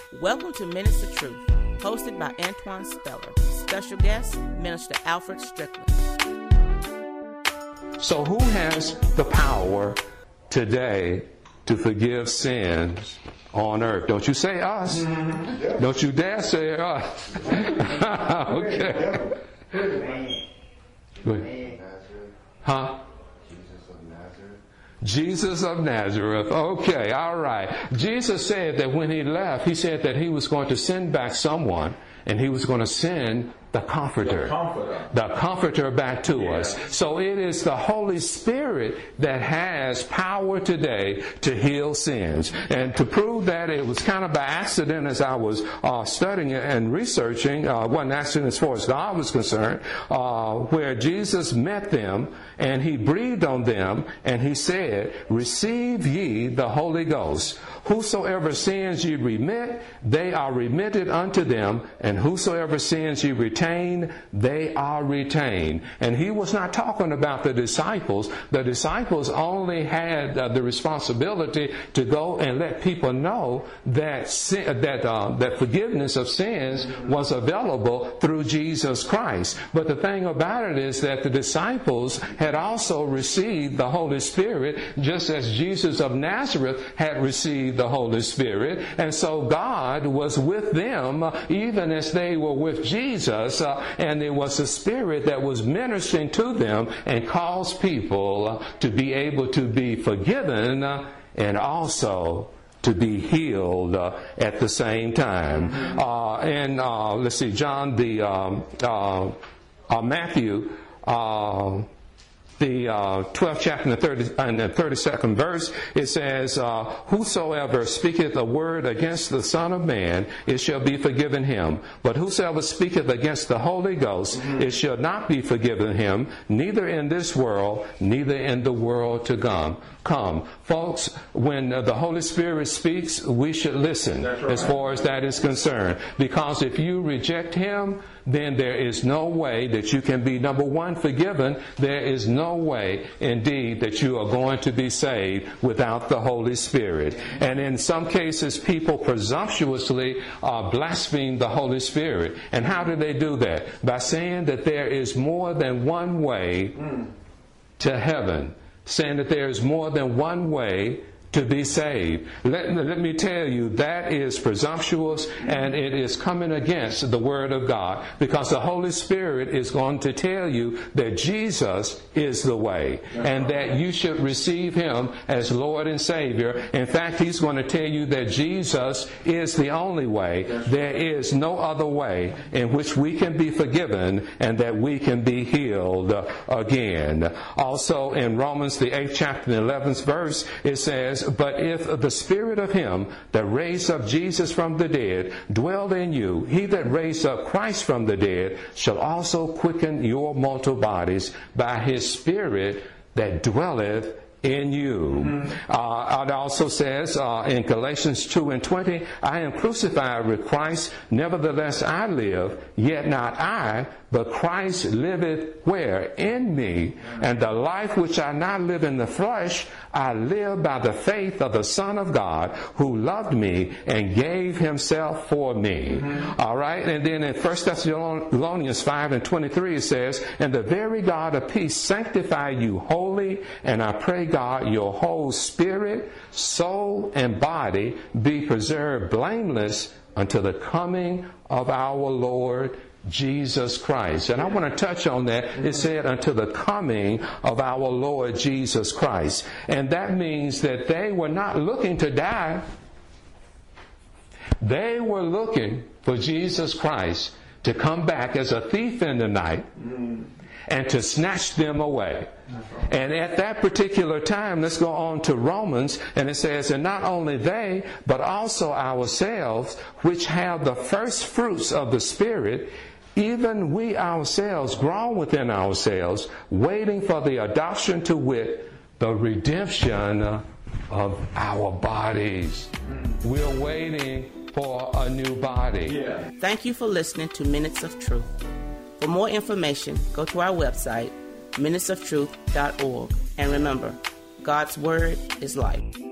Welcome to Minutes of Truth, hosted by Antoine Speller. Special guest, Minister Alfred Strickland. So who has the power today to forgive sins on earth? Don't you say us. Mm-hmm. Don't you dare say us. Okay. Huh? Jesus of Nazareth. Okay, all right. Jesus said that when he left, he said that he was going to send back someone, and he was going to send the Comforter. The Comforter back to us. So it is the Holy Spirit that has power today to heal sins. And to prove that, it was kind of by accident as I was studying and researching, wasn't accident as far as God was concerned, where Jesus met them and he breathed on them and he said, "Receive ye the Holy Ghost. Whosoever sins ye remit, they are remitted unto them, and whosoever sins ye retain, they are retained." And he was not talking about the disciples. The disciples only had the responsibility to go and let people know that that forgiveness of sins was available through Jesus Christ. But the thing about it is that the disciples had also received the Holy Spirit, just as Jesus of Nazareth had received the Holy Spirit. And so God was with them even as they were with Jesus, and it was the Spirit that was ministering to them and caused people to be able to be forgiven and also to be healed at the same time. And let's see, John, Matthew, the 12th chapter and the 32nd verse, it says, "Whosoever speaketh a word against the Son of Man, it shall be forgiven him. But whosoever speaketh against the Holy Ghost, it shall not be forgiven him, neither in this world, neither in the world to come." Folks, when the Holy Spirit speaks, we should listen. Right. As far as that is concerned. Because if you reject him, then there is no way that you can be, number one, forgiven. There is no way, indeed, that you are going to be saved without the Holy Spirit. And in some cases, people presumptuously blaspheme the Holy Spirit. And how do they do that? By saying that there is more than one way to heaven. Saying that there is more than one way to be saved. Let me tell you, that is presumptuous, and it is coming against the Word of God, because the Holy Spirit is going to tell you that Jesus is the way and that you should receive him as Lord and Savior. In fact, he's going to tell you that Jesus is the only way. There is no other way in which we can be forgiven and that we can be healed again. Also in Romans, the 8th chapter and 11th verse, it says, "But if the Spirit of him that raised up Jesus from the dead dwell in you, he that raised up Christ from the dead shall also quicken your mortal bodies by his Spirit that dwelleth in you." It also says in Galatians 2:20, "I am crucified with Christ, nevertheless I live, yet not I, but Christ liveth where? In me. And the life which I now live in the flesh, I live by the faith of the Son of God, who loved me and gave himself for me." All right. And then in 1 Thessalonians 5:23 it says, "And the very God of peace sanctify you wholly, and I pray God your whole spirit, soul, and body be preserved blameless until the coming of our Lord Jesus Christ." And I want to touch on that. It said until the coming of our Lord Jesus Christ. And that means that they were not looking to die. They were looking for Jesus Christ to come back as a thief in the night and to snatch them away. And at that particular time, let's go on to Romans, and it says, "And not only they, but also ourselves, which have the first fruits of the Spirit, even we ourselves groan within ourselves, waiting for the adoption, to wit, the redemption of our bodies." We're waiting for a new body. Thank you for listening to Minutes of Truth. For more information, go to our website, minutesoftruth.org. And remember, God's Word is life.